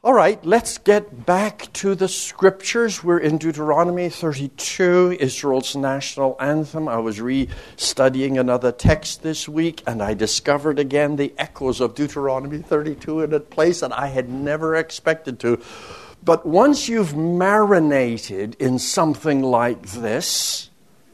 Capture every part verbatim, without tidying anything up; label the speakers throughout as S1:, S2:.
S1: All right, let's get back to the scriptures. We're in Deuteronomy thirty-two, Israel's national anthem. I was re-studying another text this week, and I discovered again the echoes of Deuteronomy thirty-two in a place that I had never expected to. But once you've marinated in something like this,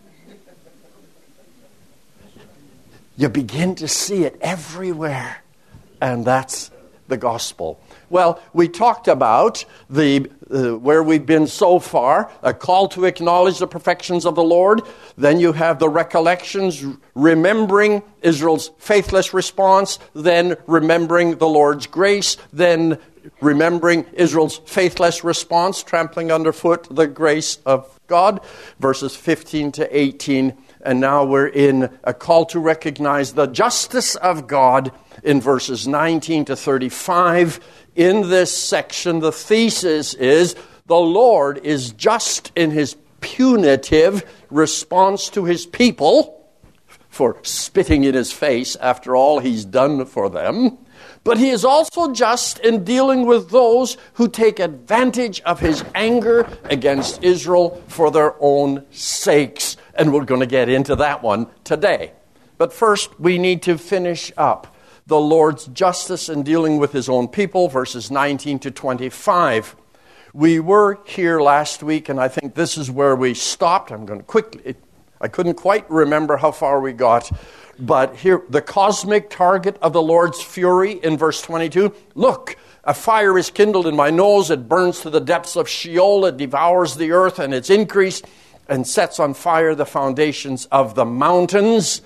S1: you begin to see it everywhere, and that's the gospel. Well, we talked about the uh, where we've been so far, a call to acknowledge the perfections of the Lord. Then you have the recollections, remembering Israel's faithless response, then remembering the Lord's grace, then remembering Israel's faithless response, trampling underfoot the grace of God, verses fifteen to eighteen. And now we're in a call to recognize the justice of God in verses nineteen to thirty-five. In this section, the thesis is the Lord is just in his punitive response to his people for spitting in his face after all he's done for them. But he is also just in dealing with those who take advantage of his anger against Israel for their own sakes. And we're going to get into that one today. But first, we need to finish up the Lord's justice in dealing with his own people, verses nineteen to twenty-five. We were here last week, and I think this is where we stopped. I'm going to quickly, I couldn't quite remember how far we got, but here, the cosmic target of the Lord's fury in verse twenty-two. Look, a fire is kindled in my nose, it burns to the depths of Sheol, it devours the earth and its increase, and sets on fire the foundations of the mountains.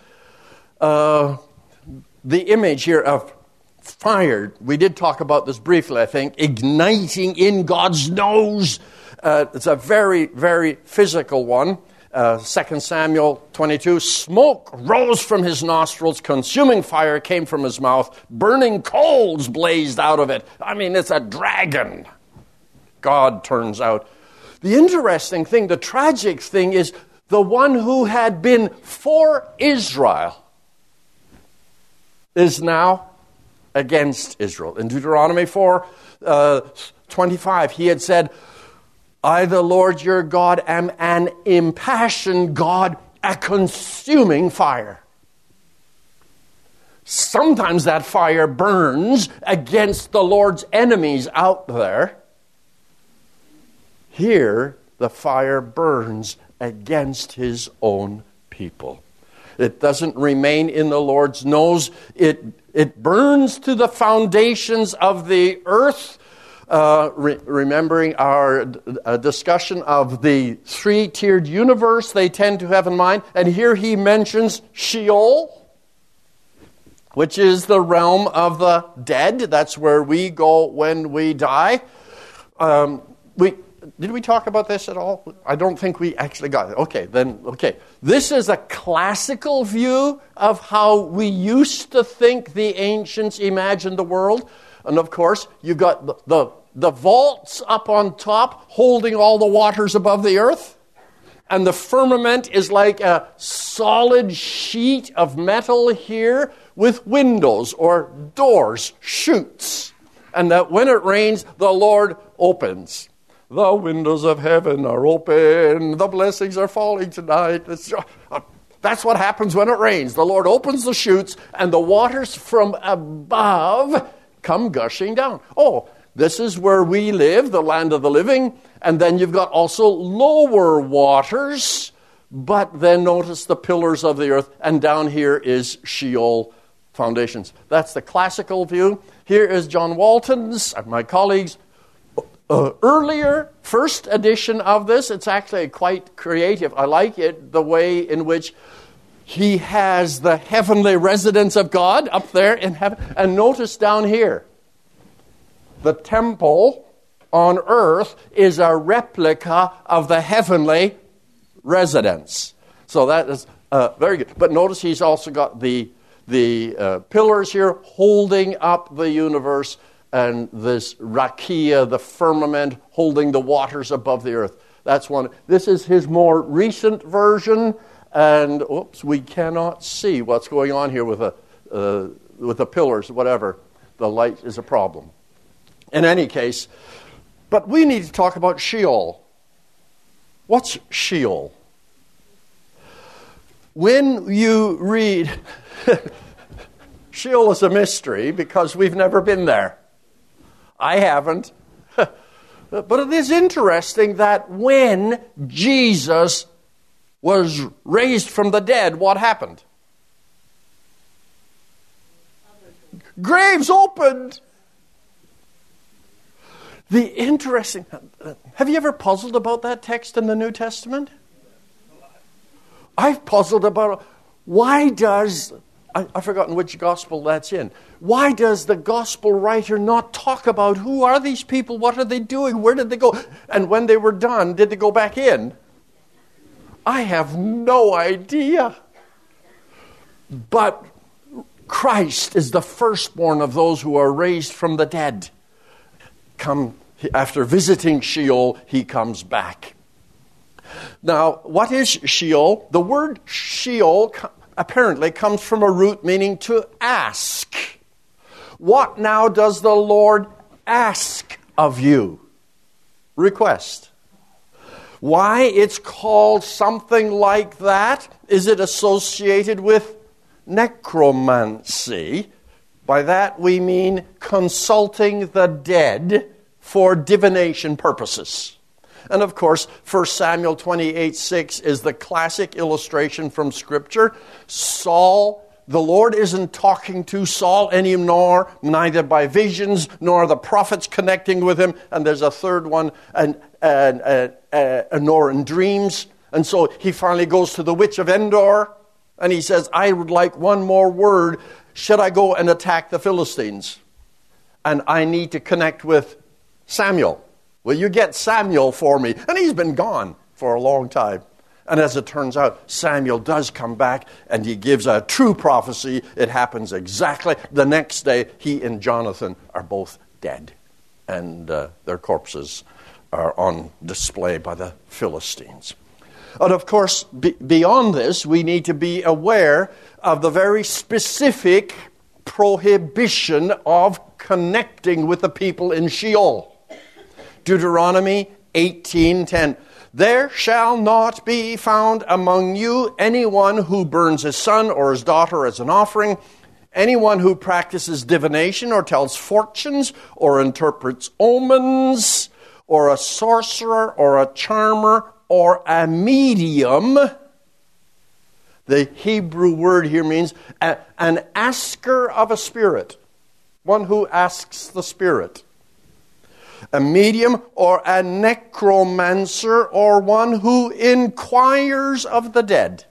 S1: Uh... The image here of fire, we did talk about this briefly, I think, igniting in God's nose. Uh, it's a very, very physical one. Uh, Second Samuel twenty-two, smoke rose from his nostrils, consuming fire came from his mouth, burning coals blazed out of it. I mean, it's a dragon. God turns out. The interesting thing, the tragic thing is the one who had been for Israel is now against Israel. In Deuteronomy four, uh, twenty-five, he had said, I, the Lord your God, am an impassioned God, a consuming fire. Sometimes that fire burns against the Lord's enemies out there. Here, the fire burns against his own people. It doesn't remain in the Lord's nose. It it burns to the foundations of the earth. Uh, re- remembering our uh, discussion of the three-tiered universe they tend to have in mind. And here he mentions Sheol, which is the realm of the dead. That's where we go when we die. Um, we... Did we talk about this at all? I don't think we actually got it. Okay, then, okay. This is a classical view of how we used to think the ancients imagined the world. And of course, you've got the, the, the vaults up on top holding all the waters above the earth. And the firmament is like a solid sheet of metal here with windows or doors, chutes. And that when it rains, the Lord opens. The windows of heaven are open. The blessings are falling tonight. It's, uh, that's what happens when it rains. The Lord opens the chutes, and the waters from above come gushing down. Oh, this is where we live, the land of the living. And then you've got also lower waters. But then notice the pillars of the earth. And down here is Sheol foundations. That's the classical view. Here is John Walton's, my colleagues, Uh, earlier, first edition of this. It's actually quite creative. I like it, the way in which he has the heavenly residence of God up there in heaven. And notice down here, the temple on earth is a replica of the heavenly residence. So that is uh, very good. But notice he's also got the, the uh, pillars here holding up the universe, and this rakia, the firmament, holding the waters above the earth. That's one. This is his more recent version, and oops, we cannot see what's going on here with the uh, with the pillars. Whatever, the light is a problem. In any case, but we need to talk about Sheol. What's Sheol? When you read, Sheol is a mystery because we've never been there. I haven't. But it is interesting that when Jesus was raised from the dead, what happened? Graves opened. The interesting, have you ever puzzled about that text in the New Testament? I've puzzled about why does, I, I've forgotten which gospel that's in. Why does the gospel writer not talk about who are these people, what are they doing, where did they go? And when they were done, did they go back in? I have no idea. But Christ is the firstborn of those who are raised from the dead. Come, after visiting Sheol, he comes back. Now, what is Sheol? The word Sheol apparently comes from a root meaning to ask. What now does the Lord ask of you? Request. Why it's called something like that? Is it associated with necromancy? By that we mean consulting the dead for divination purposes. And of course, First Samuel twenty-eight six is the classic illustration from Scripture. Saul, the Lord isn't talking to Saul anymore, neither by visions nor the prophets connecting with him. And there's a third one, and, and, and, and nor in dreams. And so he finally goes to the witch of Endor, and he says, I would like one more word. Should I go and attack the Philistines? And I need to connect with Samuel. Will you get Samuel for me? And he's been gone for a long time. And as it turns out, Samuel does come back and he gives a true prophecy. It happens exactly the next day. He and Jonathan are both dead. And uh, their corpses are on display by the Philistines. And of course, be- beyond this, we need to be aware of the very specific prohibition of connecting with the people in Sheol. Deuteronomy eighteen ten. There shall not be found among you anyone who burns his son or his daughter as an offering, anyone who practices divination or tells fortunes or interprets omens, or a sorcerer or a charmer or a medium. The Hebrew word here means a, an asker of a spirit, one who asks the spirit. A medium or a necromancer or one who inquires of the dead.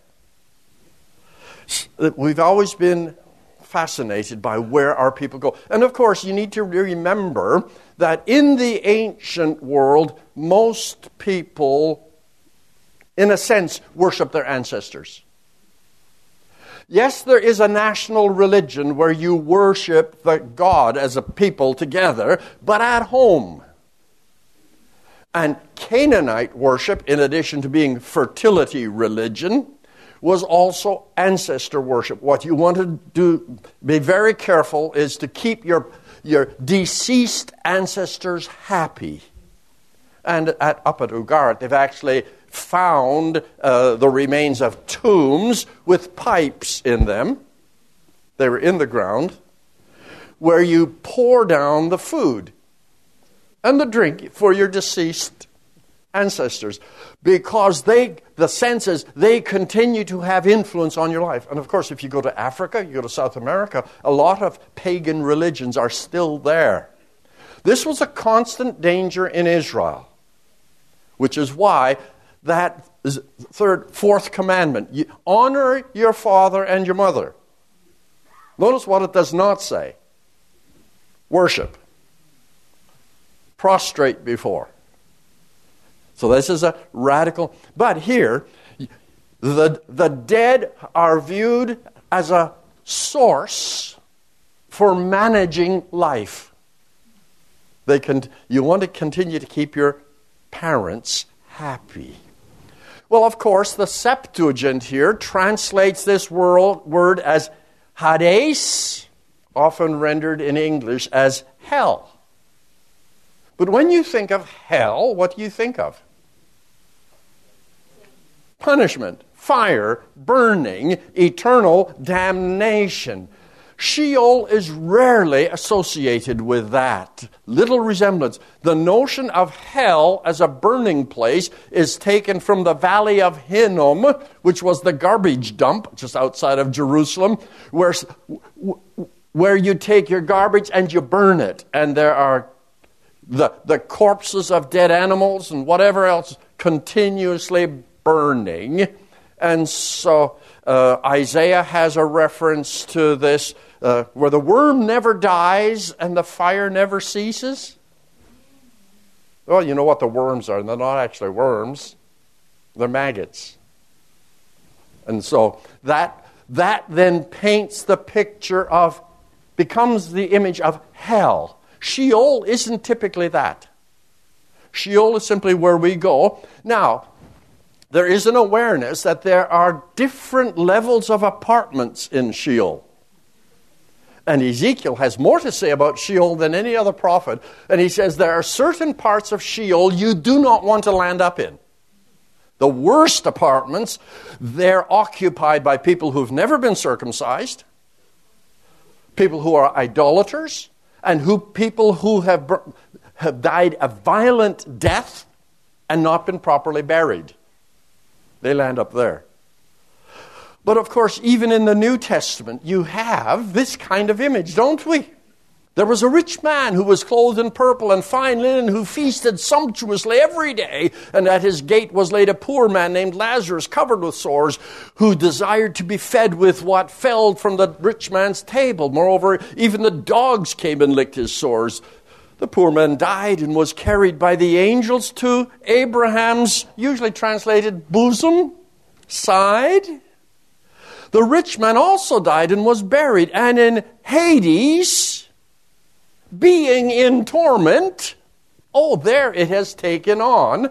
S1: We've always been fascinated by where our people go. And of course, you need to remember that in the ancient world, most people, in a sense, worship their ancestors. Yes, there is a national religion where you worship the God as a people together, but at home. And Canaanite worship, in addition to being fertility religion, was also ancestor worship. What you want to do, be very careful, is to keep your, your deceased ancestors happy. And at, up at Ugarit, they've actually found uh, the remains of tombs with pipes in them. They were in the ground, where you pour down the food and the drink for your deceased ancestors, because they, the senses, they continue to have influence on your life. And of course, if you go to Africa, you go to South America, a lot of pagan religions are still there. This was a constant danger in Israel, which is why that third, fourth commandment, you honor your father and your mother. Notice what it does not say. Worship. Prostrate before. So this is a radical. But here, the, the dead are viewed as a source for managing life. They can. You want to continue to keep your parents happy. Well, of course, the Septuagint here translates this word, word as Hades, often rendered in English as hell. But when you think of hell, what do you think of? Punishment, fire, burning, eternal damnation. Sheol is rarely associated with that. Little resemblance. The notion of hell as a burning place is taken from the Valley of Hinnom, which was the garbage dump just outside of Jerusalem, where, where you take your garbage and you burn it. And there are the, the corpses of dead animals and whatever else continuously burning. And so uh, Isaiah has a reference to this, uh, where the worm never dies and the fire never ceases. Well, you know what the worms are. They're not actually worms. They're maggots. And so that, that then paints the picture of, becomes the image of hell. Sheol isn't typically that. Sheol is simply where we go. Now, there is an awareness that there are different levels of apartments in Sheol. And Ezekiel has more to say about Sheol than any other prophet. And he says there are certain parts of Sheol you do not want to land up in. The worst apartments, they're occupied by people who've never been circumcised, people who are idolaters, and who people who have, have died a violent death and not been properly buried. They land up there. But of course, even in the New Testament, you have this kind of image, don't we? There was a rich man who was clothed in purple and fine linen, who feasted sumptuously every day, and at his gate was laid a poor man named Lazarus, covered with sores, who desired to be fed with what fell from the rich man's table. Moreover, even the dogs came and licked his sores. The poor man died and was carried by the angels to Abraham's, usually translated, bosom, side. The rich man also died and was buried, and in Hades, being in torment, oh, there it has taken on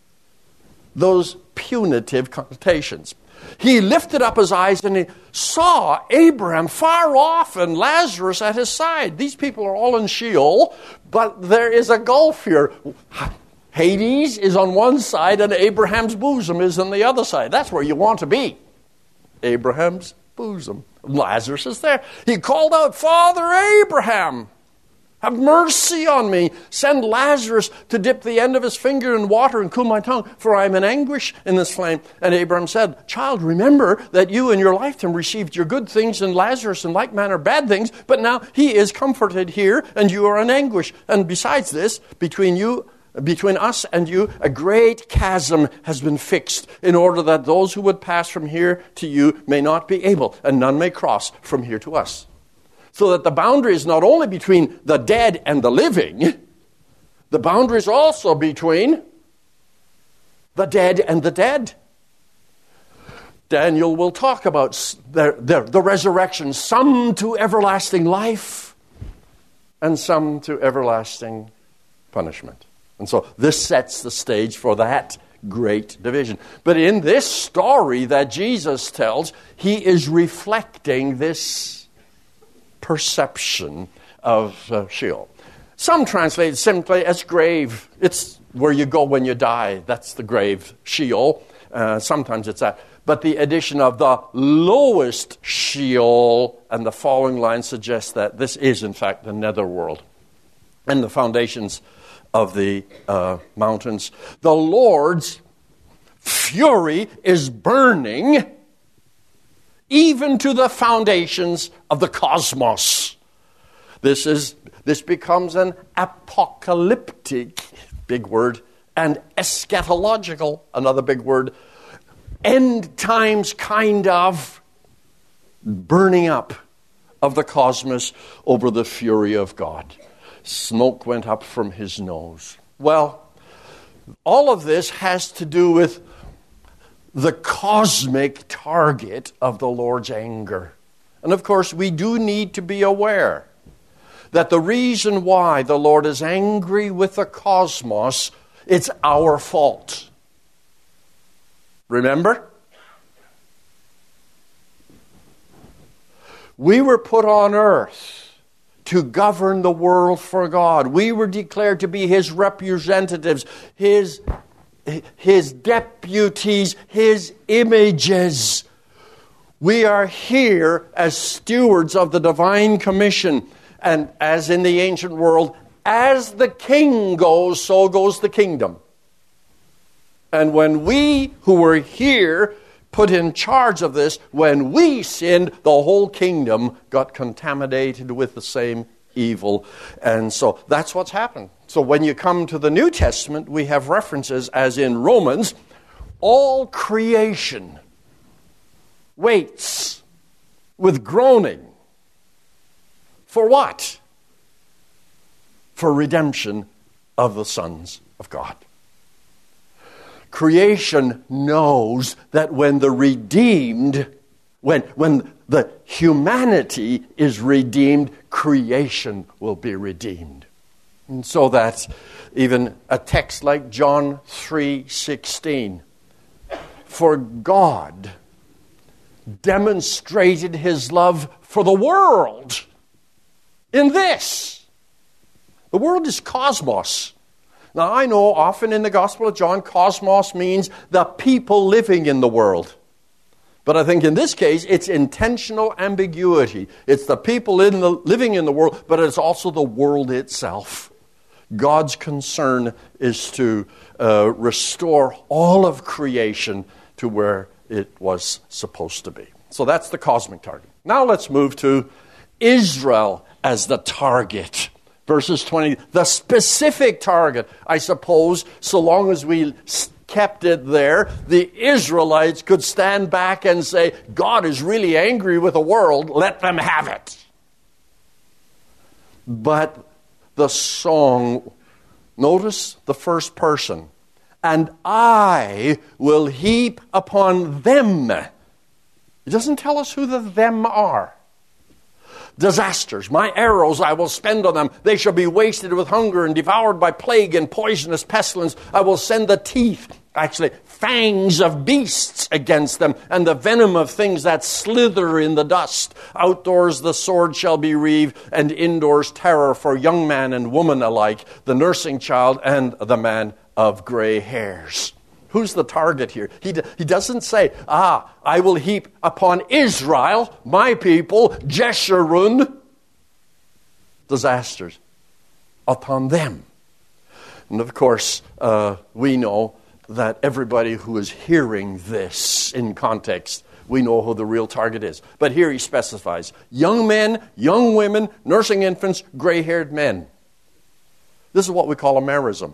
S1: those punitive connotations. He lifted up his eyes and he saw Abraham far off and Lazarus at his side. These people are all in Sheol, but there is a gulf here. Hades is on one side and Abraham's bosom is on the other side. That's where you want to be. Abraham's bosom. Lazarus is there. He called out, "Father Abraham, have mercy on me. Send Lazarus to dip the end of his finger in water and cool my tongue, for I am in anguish in this flame." And Abraham said, "Child, remember that you in your lifetime received your good things, and Lazarus in like manner bad things, but now he is comforted here, and you are in anguish. And besides this, between you, between us and you, a great chasm has been fixed, in order that those who would pass from here to you may not be able, and none may cross from here to us." So that the boundary is not only between the dead and the living, the boundary is also between the dead and the dead. Daniel will talk about the, the, the resurrection, some to everlasting life and some to everlasting punishment. And so this sets the stage for that great division. But in this story that Jesus tells, he is reflecting this perception of uh, Sheol. Some translate it simply as grave. It's where you go when you die. That's the grave, Sheol. Uh, sometimes it's that. But the addition of the lowest Sheol and the following line suggests that this is, in fact, the netherworld and the foundations of the uh, mountains. The Lord's fury is burning even to the foundations of the cosmos. This is this becomes an apocalyptic, big word, and eschatological, another big word, end times kind of burning up of the cosmos over the fury of God. Smoke went up from his nose. Well, all of this has to do with the cosmic target of the Lord's anger. And of course, we do need to be aware that the reason why the Lord is angry with the cosmos, it's our fault. Remember? We were put on earth to govern the world for God. We were declared to be His representatives, His, His deputies, His images. We are here as stewards of the divine commission. And as in the ancient world, as the king goes, so goes the kingdom. And when we who were here put in charge of this, when we sinned, the whole kingdom got contaminated with the same evil. And so that's what's happened. So when you come to the New Testament, we have references, as in Romans, all creation waits with groaning. For what? For redemption of the sons of God. Creation knows that when the redeemed, when, when the humanity is redeemed, creation will be redeemed. And so that even a text like John three sixteen, for God demonstrated His love for the world in this. The world is cosmos. Now, I know often in the Gospel of John, cosmos means the people living in the world. But I think in this case, it's intentional ambiguity. It's the people in the, living in the world, but it's also the world itself. God's concern is to uh, restore all of creation to where it was supposed to be. So that's the cosmic target. Now let's move to Israel as the target. Verses twenty, the specific target, I suppose, so long as we kept it there, the Israelites could stand back and say, God is really angry with the world, let them have it. But the song, notice the first person, and I will heap upon them. It doesn't tell us who the them are. Disasters, my arrows I will spend on them. They shall be wasted with hunger and devoured by plague and poisonous pestilence. I will send the teeth, actually fangs of beasts against them, and the venom of things that slither in the dust. Outdoors the sword shall be reaved, and indoors terror for young man and woman alike, the nursing child and the man of gray hairs. Who's the target here? He, he doesn't say, ah, I will heap upon Israel, my people, Jeshurun, disasters upon them. And of course, uh, we know that everybody who is hearing this in context, we know who the real target is. But here he specifies, young men, young women, nursing infants, gray-haired men. This is what we call a merism.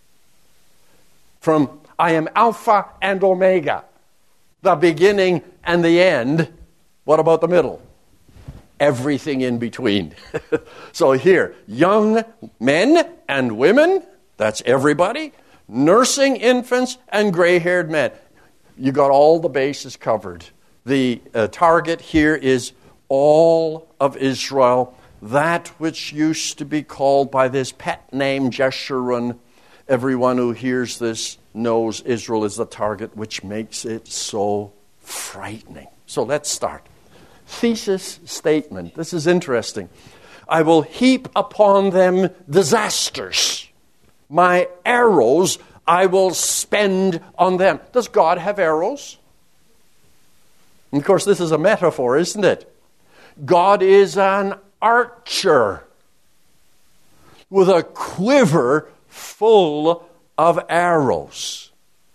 S1: From I am Alpha and Omega, the beginning and the end. What about the middle? Everything in between. So here, young men and women, that's everybody, nursing infants and gray-haired men. You got all the bases covered. The uh, target here is all of Israel, that which used to be called by this pet name Jeshurun. Everyone who hears this knows Israel is the target, which makes it so frightening. So let's start. Thesis statement. This is interesting. I will heap upon them disasters. My arrows I will spend on them. Does God have arrows? And of course, this is a metaphor, isn't it? God is an archer with a quiver full of arrows.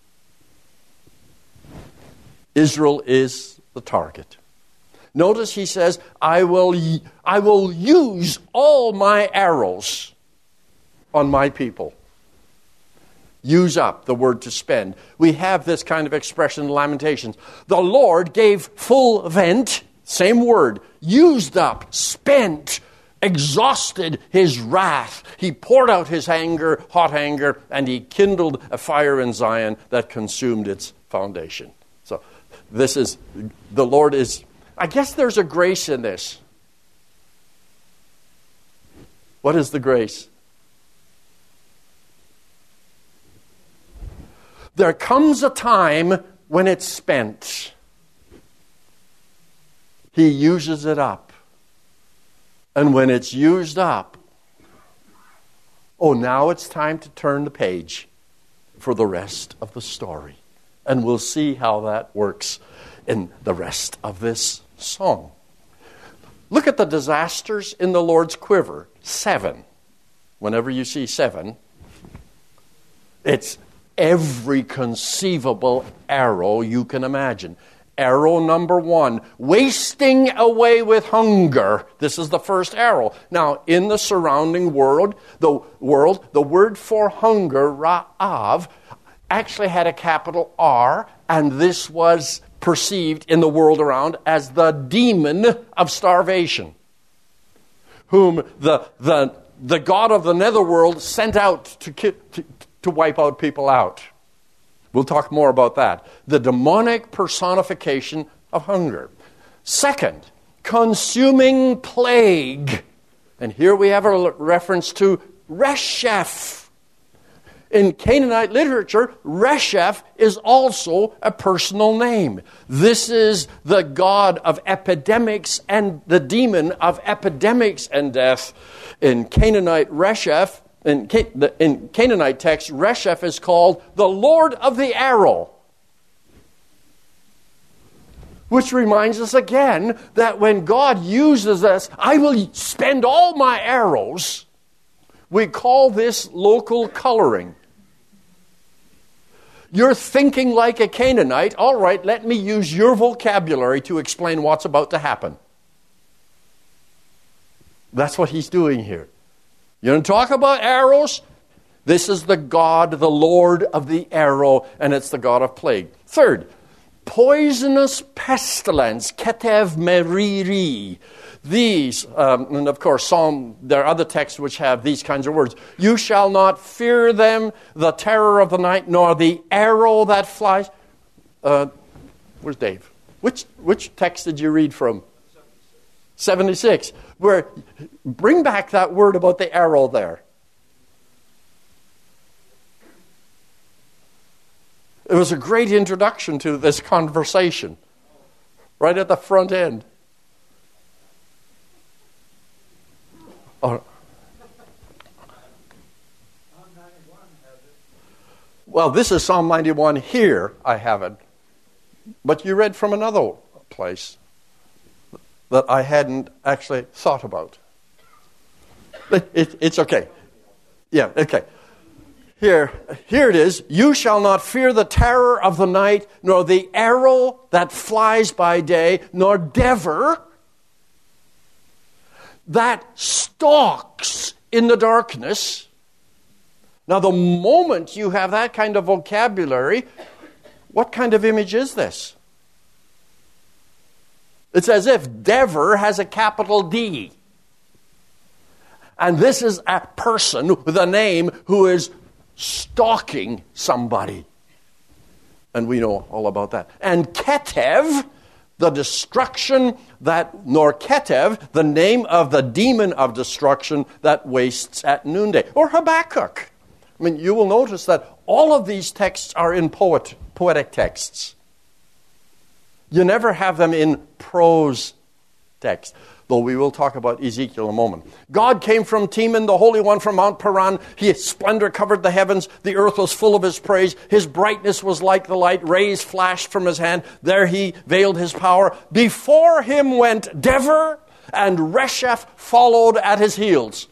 S1: Israel is the target. Notice he says, I will, I will use all my arrows on my people. Use up, the word to spend. We have this kind of expression in Lamentations. The Lord gave full vent, same word, used up, spent, exhausted his wrath. He poured out his anger, hot anger, and he kindled a fire in Zion that consumed its foundation. So this is, the Lord is, I guess there's a grace in this. What is the grace? There comes a time when it's spent. He uses it up. And when it's used up, oh, now it's time to turn the page for the rest of the story. And we'll see how that works in the rest of this song. Look at the disasters in the Lord's quiver. Seven. Whenever you see seven, it's every conceivable arrow you can imagine. Arrow number one, wasting away with hunger. This is the first arrow. Now, in the surrounding world, the world, the word for hunger, ra'av, actually had a capital R, and this was perceived in the world around as the demon of starvation, whom the the the god of the netherworld sent out to to, to wipe out people out. We'll talk more about that. The demonic personification of hunger. Second, consuming plague. And here we have a reference to Resheph. In Canaanite literature, Resheph is also a personal name. This is the god of epidemics and the demon of epidemics and death. In Canaanite Resheph, in, in Canaanite text, Resheph is called the Lord of the Arrow. Which reminds us again that when God uses us, I will spend all my arrows. We call this local coloring. You're thinking like a Canaanite. All right, let me use your vocabulary to explain what's about to happen. That's what he's doing here. You want to talk about arrows? This is the God, the Lord of the arrow, and it's the God of plague. Third, poisonous pestilence, ketev meriri. These, um, and of course, Psalm, there are other texts which have these kinds of words. You shall not fear them, the terror of the night, nor the arrow that flies. Uh, where's Dave? Which which text did you read from? seventy-six. Where, bring back that word about the arrow there. It was a great introduction to this conversation, right at the front end. Oh. Well, this is Psalm ninety-one here. I have it. But you read from another place that I hadn't actually thought about. It, it, it's okay. Yeah, okay. Here, here it is. You shall not fear the terror of the night, nor the arrow that flies by day, nor dever that stalks in the darkness. Now, the moment you have that kind of vocabulary, what kind of image is this? It's as if dever has a capital D. And this is a person with a name who is stalking somebody. And we know all about that. And ketev, the destruction that, nor ketev, the name of the demon of destruction that wastes at noonday. Or Habakkuk. I mean, you will notice that all of these texts are in poet, poetic texts. You never have them in prose text, though we will talk about Ezekiel in a moment. God came from Teman, the Holy One from Mount Paran. His splendor covered the heavens. The earth was full of his praise. His brightness was like the light. Rays flashed from his hand. There he veiled his power. Before him went Dever, and Resheph followed at his heels.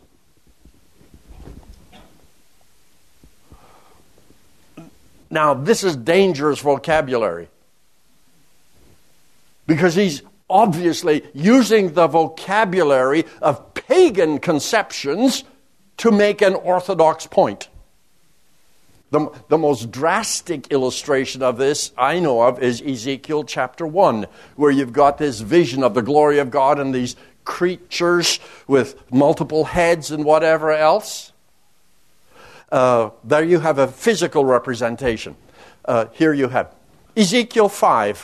S1: Now, this is dangerous vocabulary, because he's obviously using the vocabulary of pagan conceptions to make an orthodox point. The, the most drastic illustration of this I know of is Ezekiel chapter one, where you've got this vision of the glory of God and these creatures with multiple heads and whatever else. Uh, there you have a physical representation. Uh, here you have Ezekiel five.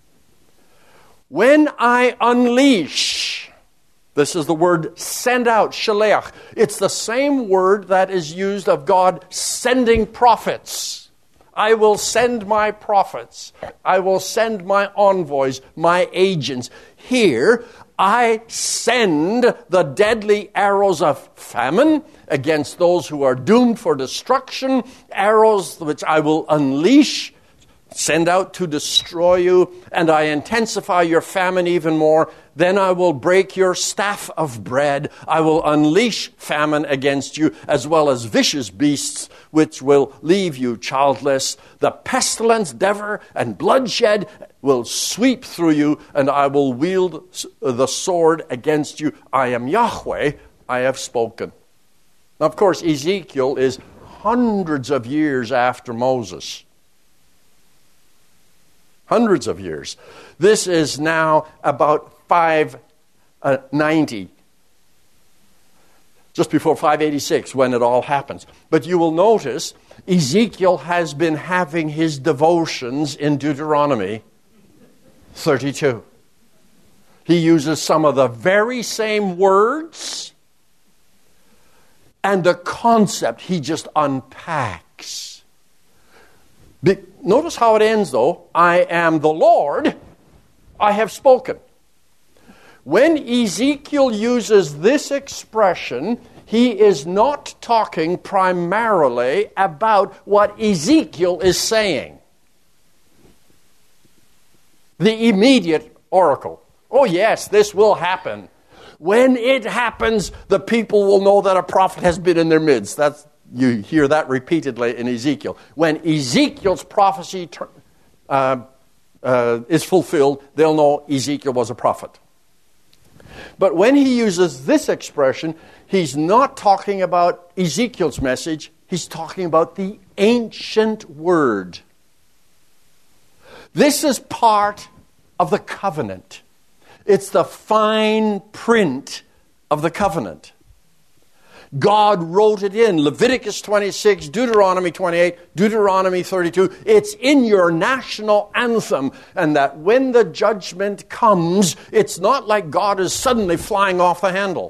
S1: When I unleash, this is the word send out, shaleach. It's the same word that is used of God sending prophets. I will send my prophets. I will send my envoys, my agents. Here, I send the deadly arrows of famine against those who are doomed for destruction, arrows which I will unleash, send out to destroy you, and I intensify your famine even more. Then I will break your staff of bread. I will unleash famine against you, as well as vicious beasts, which will leave you childless. The pestilence, devour, and bloodshed will sweep through you, and I will wield the sword against you. I am Yahweh, I have spoken. Now, of course, Ezekiel is hundreds of years after Moses. Hundreds of years. This is now about five ninety, just before five eighty-six when it all happens. But you will notice Ezekiel has been having his devotions in Deuteronomy thirty-two. He uses some of the very same words, and the concept he just unpacks. Be- Notice how it ends, though. I am the Lord, I have spoken. When Ezekiel uses this expression, he is not talking primarily about what Ezekiel is saying. The immediate oracle. Oh yes, this will happen. When it happens, the people will know that a prophet has been in their midst. That's You hear that repeatedly in Ezekiel. When Ezekiel's prophecy uh, uh, is fulfilled, they'll know Ezekiel was a prophet. But when he uses this expression, he's not talking about Ezekiel's message. He's talking about the ancient word. This is part of the covenant. It's the fine print of the covenant. God wrote it in Leviticus twenty-six, Deuteronomy twenty-eight, Deuteronomy thirty-two. It's in your national anthem. And that when the judgment comes, it's not like God is suddenly flying off the handle.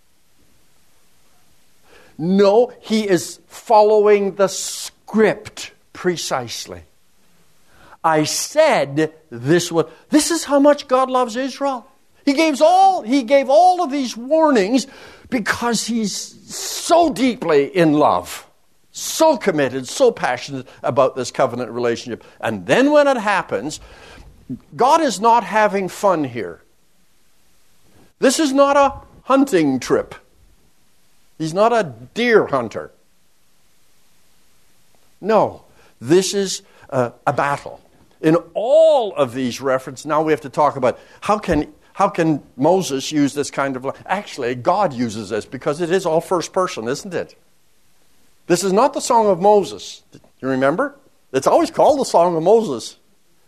S1: No, he is following the script precisely. I said this would. This is how much God loves Israel. He gave all, he gave all of these warnings because he's so deeply in love, so committed, so passionate about this covenant relationship. And then when it happens, God is not having fun here. This is not a hunting trip. He's not a deer hunter. No, this is a, a battle. In all of these references, now we have to talk about how can How can Moses use this kind of... Actually, God uses this because it is all first person, isn't it? This is not the Song of Moses. You remember? It's always called the Song of Moses.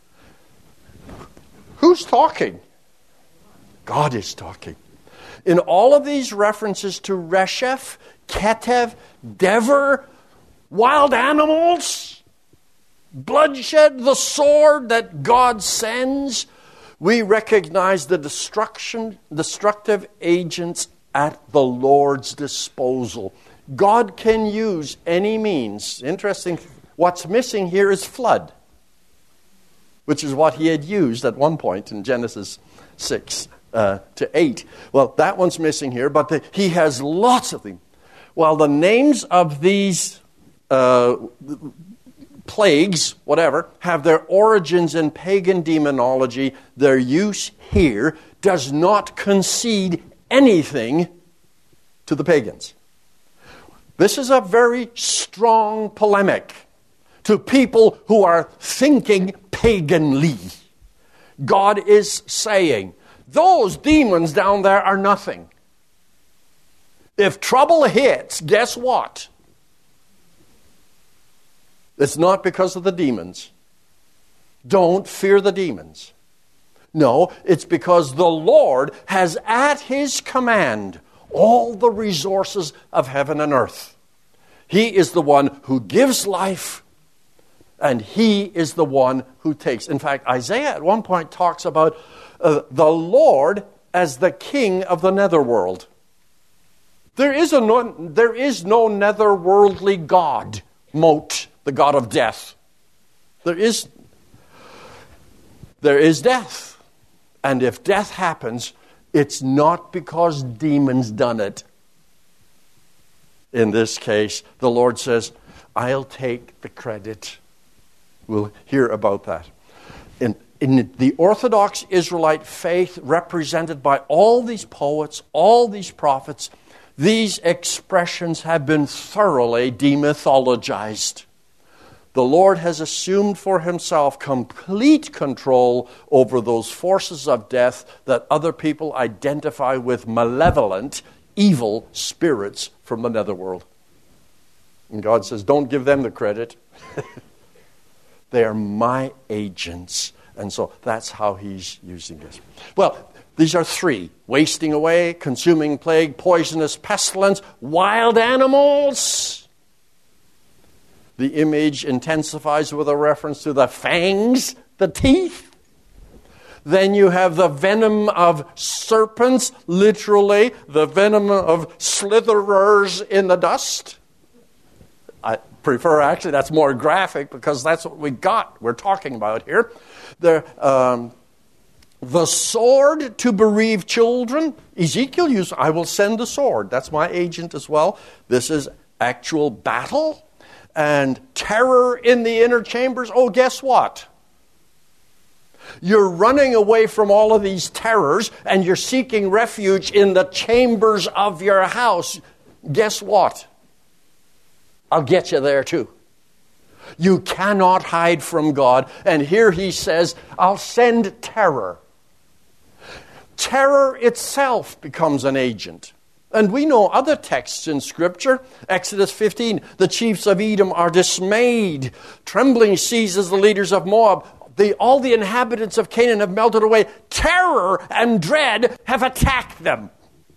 S1: Who's talking? God is talking. In all of these references to Resheph, Ketev, Dever, wild animals, bloodshed, the sword that God sends... we recognize the destruction, destructive agents at the Lord's disposal. God can use any means. Interesting, what's missing here is flood, which is what he had used at one point in Genesis six uh, to eight. Well, that one's missing here, but the, he has lots of them. Well, the names of these uh, plagues, whatever, have their origins in pagan demonology. Their use here does not concede anything to the pagans. This is a very strong polemic to people who are thinking paganly. God is saying, those demons down there are nothing. If trouble hits, guess what? It's not because of the demons. Don't fear the demons. No, it's because the Lord has at his command all the resources of heaven and earth. He is the one who gives life, and he is the one who takes. In fact, Isaiah at one point talks about uh, the Lord as the king of the netherworld. There is, a no, there is no netherworldly God, Mot, the god of death. There is, there is death. And if death happens, it's not because demons done it. In this case, the Lord says, I'll take the credit. We'll hear about that. In, in the Orthodox Israelite faith, represented by all these poets, all these prophets, these expressions have been thoroughly demythologized. The Lord has assumed for himself complete control over those forces of death that other people identify with malevolent, evil spirits from the netherworld. And God says, don't give them the credit. They are my agents. And so that's how he's using this. Well, these are three: wasting away, consuming plague, poisonous pestilence, wild animals. The image intensifies with a reference to the fangs, the teeth. Then you have the venom of serpents, literally the venom of slitherers in the dust. I prefer, actually, that's more graphic because that's what we got, we're talking about here. The, um, the sword to bereave children. Ezekiel used, I will send the sword. That's my agent as well. This is actual battle. And terror in the inner chambers. Oh, guess what? You're running away from all of these terrors and you're seeking refuge in the chambers of your house. Guess what? I'll get you there too. You cannot hide from God. And here he says, I'll send terror. Terror itself becomes an agent. And we know other texts in Scripture. Exodus fifteen, the chiefs of Edom are dismayed. Trembling seizes the leaders of Moab. The, all the inhabitants of Canaan have melted away. Terror and dread have attacked them.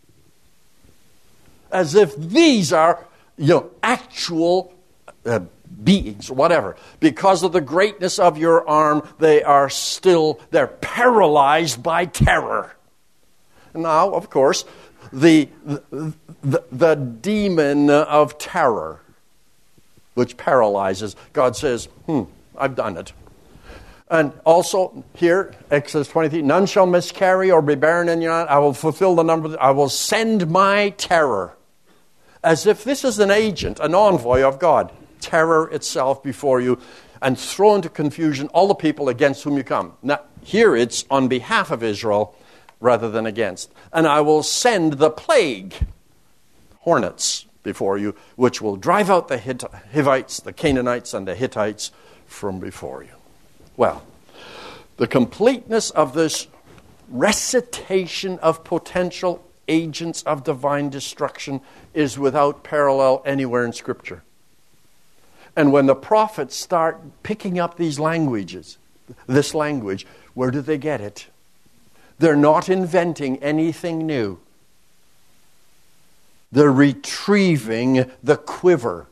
S1: As if these are, you know, actual uh, beings, or whatever. Because of the greatness of your arm, they are still, they're paralyzed by terror. Now, of course, the, the, the, the demon of terror, which paralyzes, God says, hmm, I've done it. And also here, Exodus twenty-three, none shall miscarry or be barren in your land. I will fulfill the number, I will send my terror. As if this is an agent, an envoy of God. Terror itself before you, and throw into confusion all the people against whom you come. Now, here it's on behalf of Israel rather than against. And I will send the plague, hornets, before you, which will drive out the Hivites, the Canaanites, and the Hittites from before you. Well, the completeness of this recitation of potential agents of divine destruction is without parallel anywhere in Scripture. And when the prophets start picking up these languages, this language, where do they get it? They're not inventing anything new. They're retrieving the quiver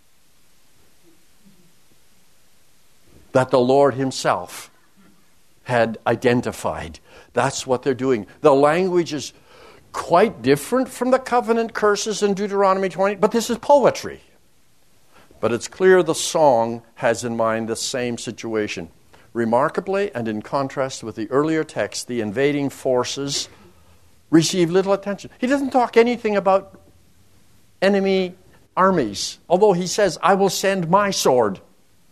S1: that the Lord himself had identified. That's what they're doing. The language is quite different from the covenant curses in Deuteronomy twenty, but this is poetry. But it's clear the song has in mind the same situation. Remarkably, and in contrast with the earlier text, the invading forces receive little attention. He doesn't talk anything about enemy armies, although he says, I will send my sword.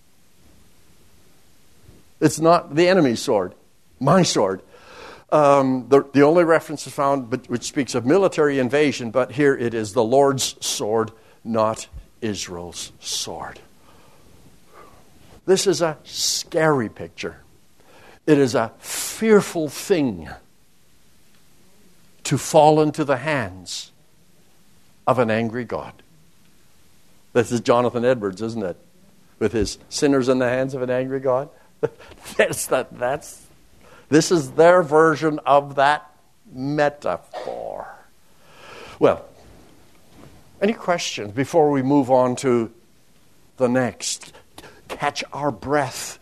S1: It's not the enemy's sword, my sword. Um, the, the only reference is found but, which speaks of military invasion, but here it is the Lord's sword, not Israel's sword. This is a scary picture. It is a fearful thing to fall into the hands of an angry God. This is Jonathan Edwards, isn't it? With his sinners in the hands of an angry God. that's that. That's this is their version of that metaphor. Well, any questions before we move on to the next? Catch our breath,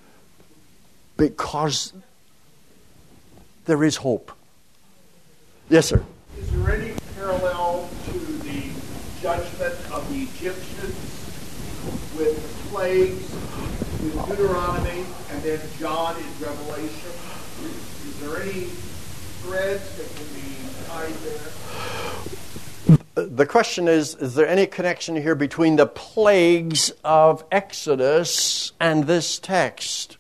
S1: because there is hope. Yes, sir.
S2: Is there any parallel to the judgment of the Egyptians with the plagues is Deuteronomy, and then John is Revelation. Is, is there any threads that can be tied there?
S1: The question is, is there any connection here between the plagues of Exodus and this text?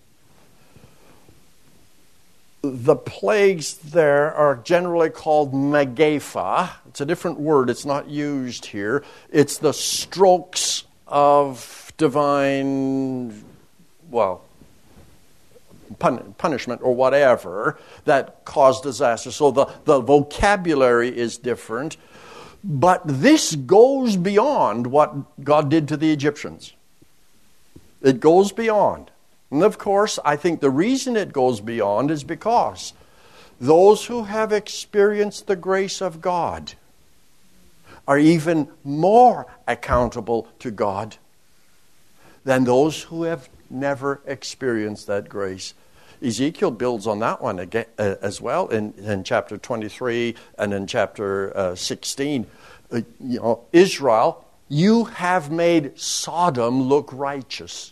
S1: The plagues there are generally called Magepha. It's a different word. It's not used here. It's the strokes of divine, well, pun- punishment or whatever that cause disaster. So the, the vocabulary is different. But this goes beyond what God did to the Egyptians. It goes beyond. And of course, I think the reason it goes beyond is because those who have experienced the grace of God are even more accountable to God than those who have never experienced that grace. Ezekiel builds on that one again, uh, as well in, in chapter twenty-three and in chapter uh, sixteen. Uh, you know, Israel, you have made Sodom look righteous.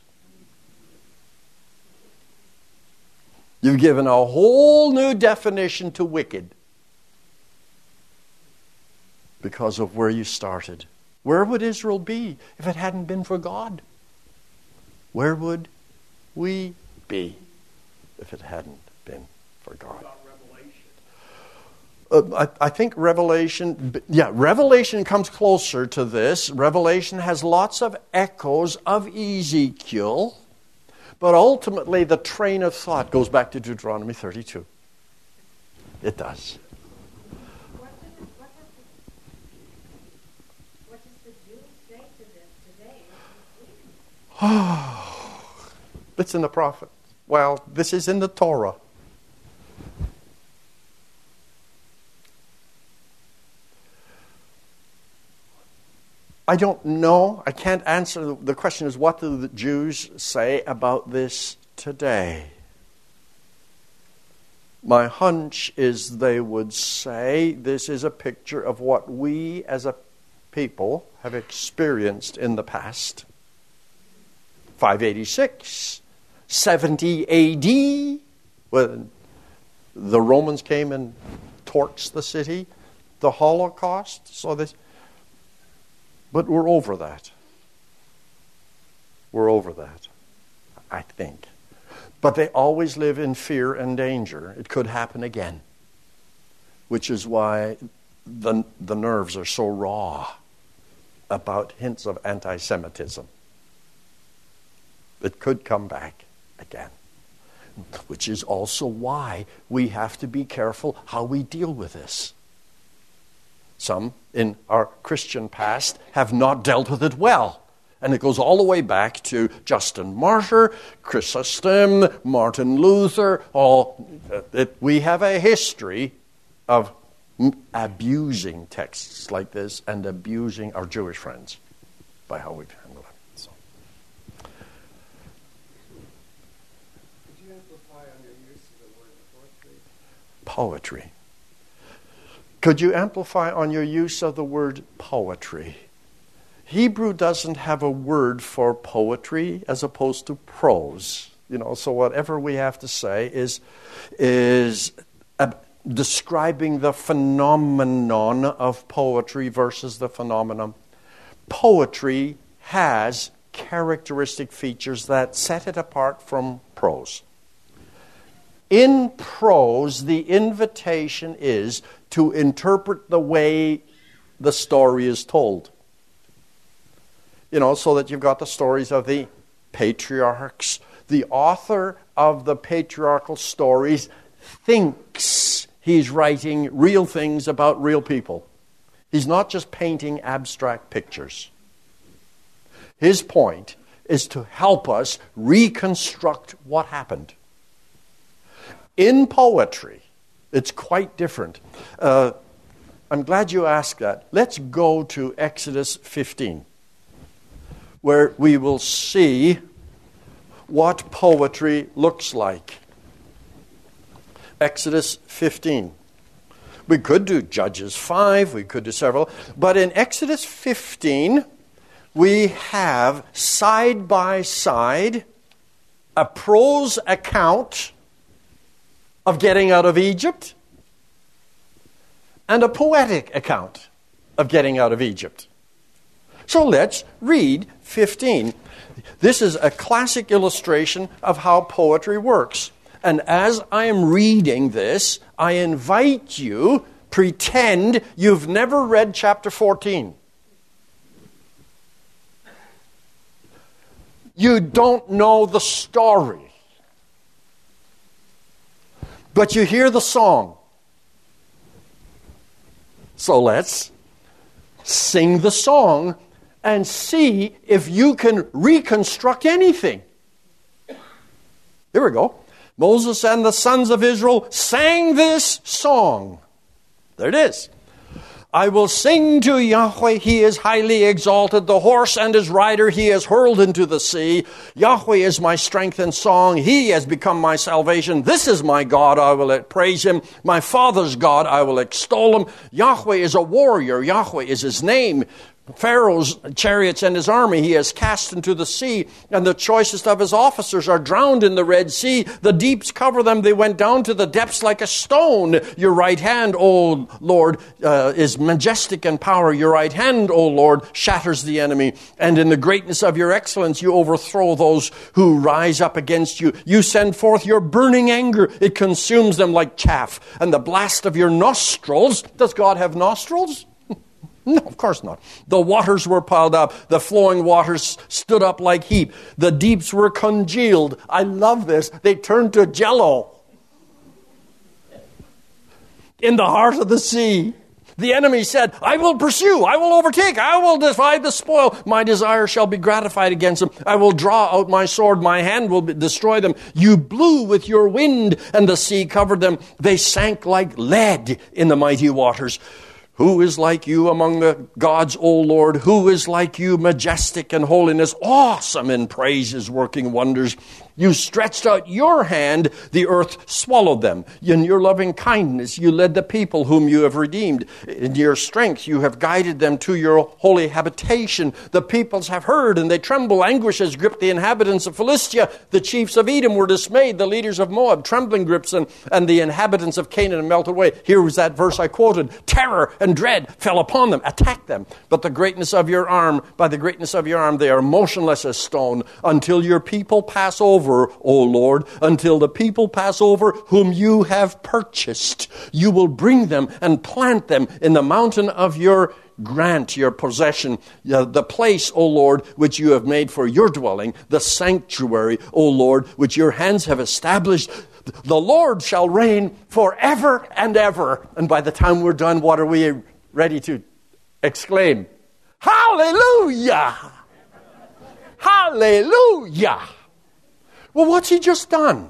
S1: You've given a whole new definition to wicked because of where you started. Where would Israel be if it hadn't been for God? Where would we be if it hadn't been for God? Uh, I, I think Revelation, yeah, Revelation comes closer to this. Revelation has lots of echoes of Ezekiel. But ultimately, the train of thought goes back to Deuteronomy thirty-two. It does.
S3: What does, it, what, does the, what does the Jews say to this today?
S1: Oh, it's in the prophet. Well, this is in the Torah. I don't know. I can't answer. The question is, what do the Jews say about this today? My hunch is they would say this is a picture of what we as a people have experienced in the past. five eighty-six, seventy A D, when the Romans came and torched the city, the Holocaust. So this. But we're over that. We're over that, I think. But they always live in fear and danger. It could happen again. Which is why the, the nerves are so raw about hints of anti-Semitism. It could come back again. Which is also why we have to be careful how we deal with this. Some in our Christian past have not dealt with it well. And it goes all the way back to Justin Martyr, Chrysostom, Martin Luther. All it, we have a history of abusing texts like this and abusing our Jewish friends by how we've handled it. So.
S4: Could you amplify on your use of the word poetry?
S1: Poetry. Could you amplify on your use of the word poetry? Hebrew doesn't have a word for poetry as opposed to prose. You know, so whatever we have to say is, is uh, describing the phenomenon of poetry versus the phenomenon. Poetry has characteristic features that set it apart from prose. In prose, the invitation is to interpret the way the story is told. You know, so that you've got the stories of the patriarchs. The author of the patriarchal stories thinks he's writing real things about real people. He's not just painting abstract pictures. His point is to help us reconstruct what happened. In poetry, it's quite different. Uh, I'm glad you asked that. Let's go to Exodus fifteen, where we will see what poetry looks like. Exodus fifteen. We could do Judges five, we could do several, but in Exodus fifteen, we have side by side a prose account of getting out of Egypt and a poetic account of getting out of Egypt. So let's read fifteen. This is a classic illustration of how poetry works. And as I am reading this, I invite you, pretend you've never read chapter fourteen. You don't know the story. But you hear the song. So let's sing the song and see if you can reconstruct anything. Here we go. Moses and the sons of Israel sang this song. There it is. I will sing to Yahweh, he is highly exalted. The horse and his rider he has hurled into the sea. Yahweh is my strength and song. He has become my salvation. This is my God, I will praise him. My father's God, I will extol him. Yahweh is a warrior. Yahweh is his name. Pharaoh's chariots and his army he has cast into the sea, and the choicest of his officers are drowned in the Red Sea. The deeps cover them. They went down to the depths like a stone. Your right hand, O Lord, uh, is majestic in power. Your right hand, O Lord, shatters the enemy. And in the greatness of your excellence, you overthrow those who rise up against you. You send forth your burning anger. It consumes them like chaff. And the blast of your nostrils, does God have nostrils? No, of course not. The waters were piled up. The flowing waters stood up like heap. The deeps were congealed. I love this. They turned to jello. In the heart of the sea, the enemy said, I will pursue, I will overtake, I will divide the spoil. My desire shall be gratified against them. I will draw out my sword, my hand will destroy them. You blew with your wind, and the sea covered them. They sank like lead in the mighty waters. Who is like you among the gods, O Lord? Who is like you, majestic in holiness, awesome in praises, working wonders? You stretched out your hand, the earth swallowed them. In your loving kindness, you led the people whom you have redeemed. In your strength, you have guided them to your holy habitation. The peoples have heard, and they tremble. Anguish has gripped the inhabitants of Philistia. The chiefs of Edom were dismayed. The leaders of Moab, trembling grips, and, and the inhabitants of Canaan melted away. Here was that verse I quoted. Terror and dread fell upon them, attacked them. But the greatness of your arm, by the greatness of your arm, they are motionless as stone, until your people pass over, O Lord, until the people pass over whom you have purchased. You will bring them and plant them in the mountain of your grant, your possession, the place, O Lord, which you have made for your dwelling, the sanctuary, O Lord, which your hands have established. The Lord shall reign forever and ever. And by the time we're done, what are we ready to exclaim? Hallelujah! Hallelujah! Well, what's he just done?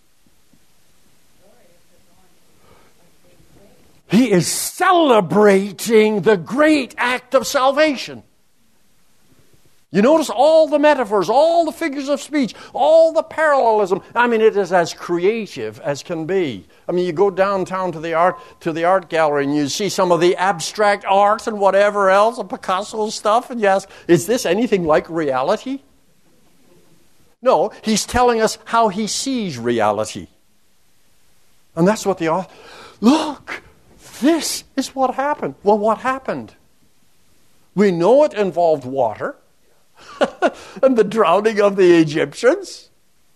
S1: He is celebrating the great act of salvation. You notice all the metaphors, all the figures of speech, all the parallelism. I mean, it is as creative as can be. I mean, you go downtown to the art to the art gallery and you see some of the abstract art and whatever else, and Picasso stuff, and you ask, is this anything like reality? No, he's telling us how he sees reality. And that's what the author... Look, this is what happened. Well, what happened? We know it involved water and the drowning of the Egyptians.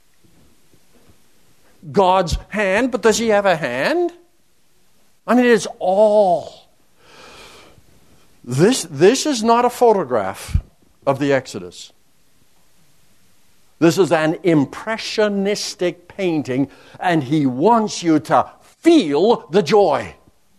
S1: God's hand, but does he have a hand? I mean, it's all... This, this is not a photograph of the Exodus. This is an impressionistic painting, and he wants you to feel the joy.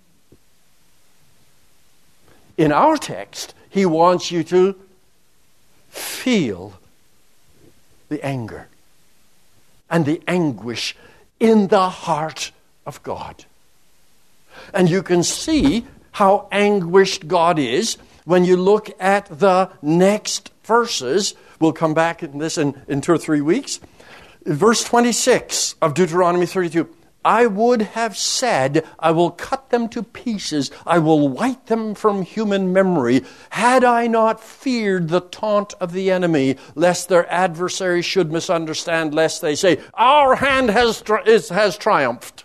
S1: In our text, he wants you to feel the anger and the anguish in the heart of God. And you can see how anguished God is when you look at the next verses. We'll come back in this in, in two or three weeks. Verse twenty-six of Deuteronomy thirty-two. I would have said, I will cut them to pieces. I will wipe them from human memory, had I not feared the taunt of the enemy, lest their adversaries should misunderstand, lest they say, our hand has, is, has triumphed.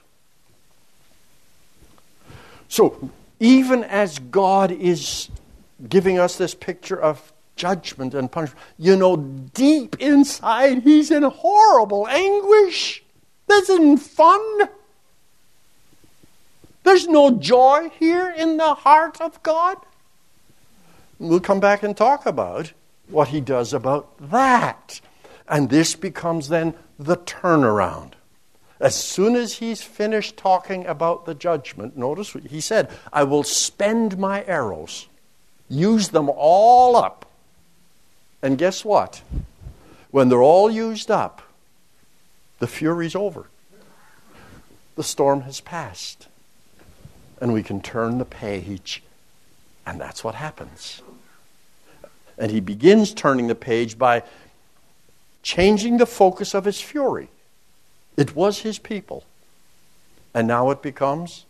S1: So, even as God is giving us this picture of judgment and punishment, you know, deep inside, he's in horrible anguish. This isn't fun. There's no joy here in the heart of God. We'll come back and talk about what he does about that. And this becomes then the turnaround. As soon as he's finished talking about the judgment, notice what he said, I will spend my arrows, use them all up. And guess what? When they're all used up, the fury's over. The storm has passed. And we can turn the page. And that's what happens. And he begins turning the page by changing the focus of his fury. It was his people. And now it becomes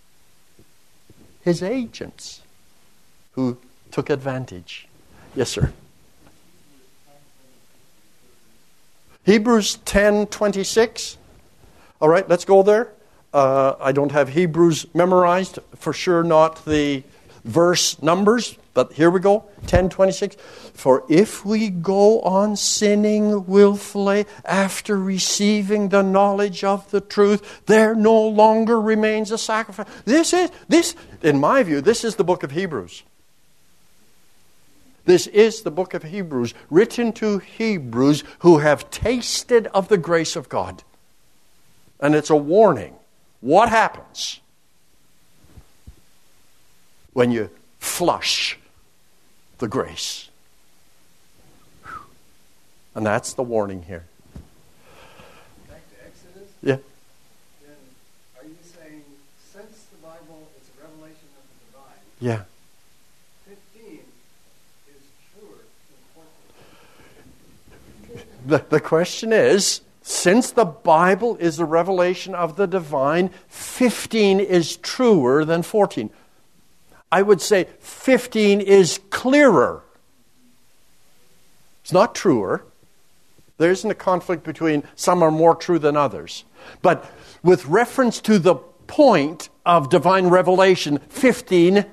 S1: his agents who took advantage. Yes, sir. Hebrews ten twenty-six. All right, let's go there. Uh, I don't have Hebrews memorized, for sure not the verse numbers, but here we go, ten twenty-six. For if we go on sinning willfully after receiving the knowledge of the truth, there no longer remains a sacrifice. This is, this, in my view, this is the book of Hebrews. This is the book of Hebrews, written to Hebrews who have tasted of the grace of God. And it's a warning. What happens when you flush the grace? And that's the warning here.
S4: Back to Exodus?
S1: Yeah.
S4: Then are you saying, since the Bible is a revelation of the divine,
S1: Yeah.
S4: fifteen is truer than fourteen?
S1: The, the question is, since the Bible is a revelation of the divine, fifteen is truer than fourteen. I would say fifteen is clearer. It's not truer. There isn't a conflict between some are more true than others. But with reference to the point of divine revelation, fifteen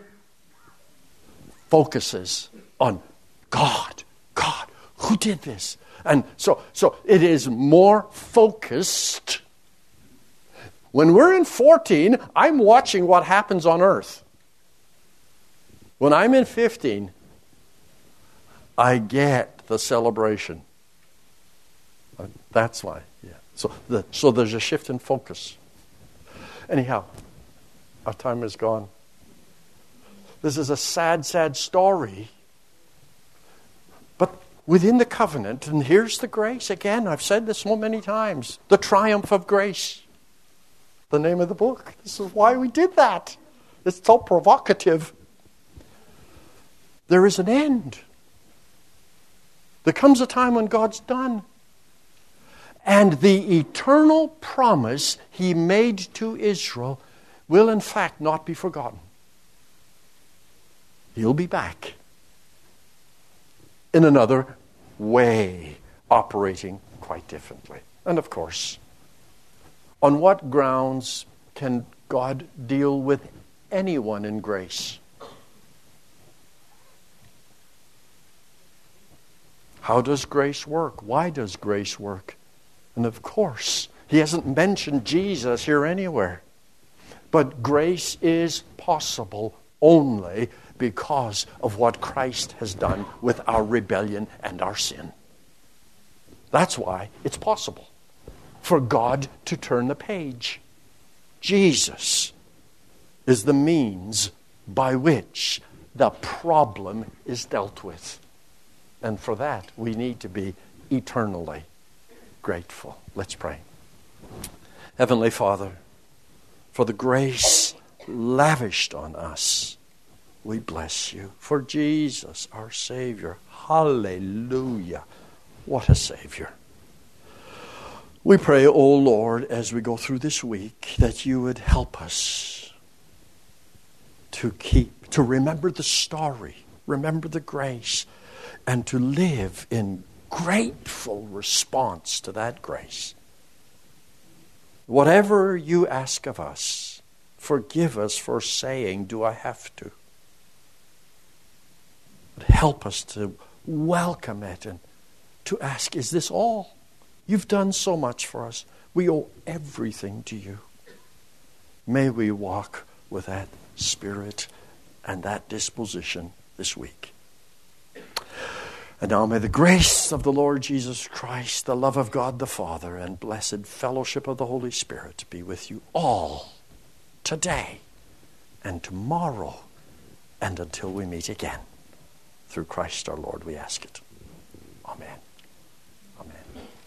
S1: focuses on God. God, who did this? And so, so it is more focused. When we're in fourteen, I'm watching what happens on earth. When I'm in fifteen, I get the celebration. That's why. Yeah. So, the, so there's a shift in focus. Anyhow, our time is gone. This is a sad, sad story. But within the covenant, and here's the grace again, I've said this so many times, the triumph of grace. The name of the book. This is why we did that. It's so provocative. There is an end. There comes a time when God's done. And the eternal promise he made to Israel will in fact not be forgotten. He'll be back in another way, operating quite differently. And of course, on what grounds can God deal with anyone in grace? How does grace work? Why does grace work? And of course, he hasn't mentioned Jesus here anywhere. But grace is possible only because of what Christ has done with our rebellion and our sin. That's why it's possible for God to turn the page. Jesus is the means by which the problem is dealt with. And for that, we need to be eternally grateful. Let's pray. Heavenly Father, for the grace lavished on us, we bless you. For Jesus, our Savior, hallelujah. What a Savior. We pray, O Lord, as we go through this week, that you would help us to keep, to remember the story, remember the grace, and to live in grateful response to that grace. Whatever you ask of us, forgive us for saying, do I have to? But help us to welcome it and to ask, is this all? You've done so much for us. We owe everything to you. May we walk with that spirit and that disposition this week. And now may the grace of the Lord Jesus Christ, the love of God the Father, and blessed fellowship of the Holy Spirit be with you all today and tomorrow and until we meet again. Through Christ our Lord we ask it. Amen. Amen.